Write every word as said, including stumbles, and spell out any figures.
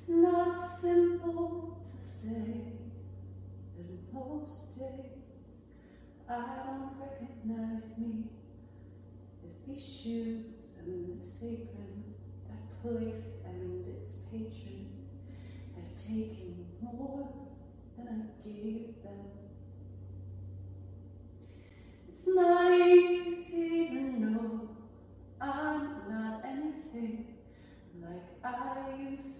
It's not simple to say that most days I don't recognize me as these shoes and this apron, that place and its patrons have taken more than I gave them. It's not easy to know I'm not anything like I used